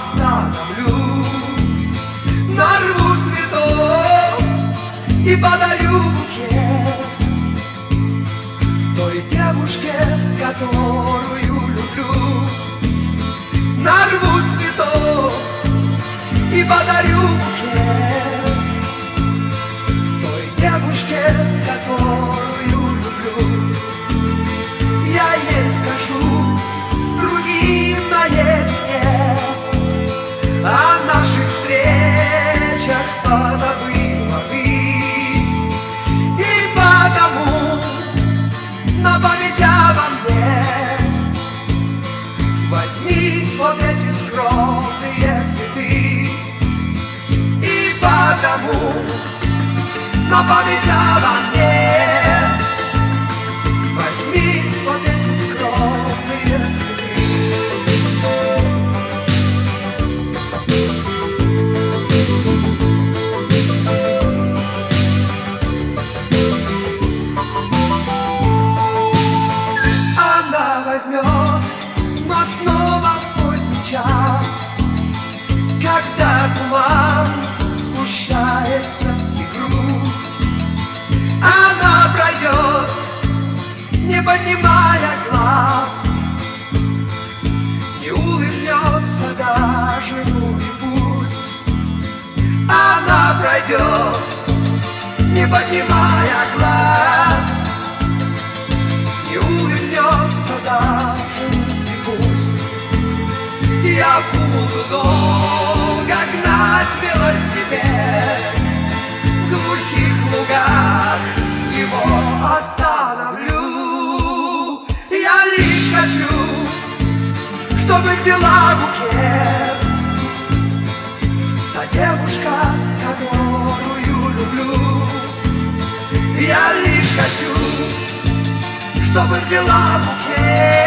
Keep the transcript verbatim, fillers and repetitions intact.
остановлю, нарву цветов и подарю букет той девушке, которую люблю. Нарву цветов и подарю букет той девушке, которую люблю. Я ей скажу с другим наедине о наших встречах, позабыла ты, и потому на память обо мне возьми вот эти скромные цветы. И потому на память обо мне возьми вот эти скромные цветы. Она возьмет, но снова в поздний час, когда туман сгущается и грусть. Она пройдет, не поднимая глаз, не улыбнется даже, ну и пусть. Она пройдет, не поднимая глаз, не улыбнется даже, и пусть. Я буду долго гнать велосипед в глухих лугах, его остановлю. Я лишь хочу, чтобы взяла букет та девушка, которую люблю. Я лишь хочу, чтобы взяла букет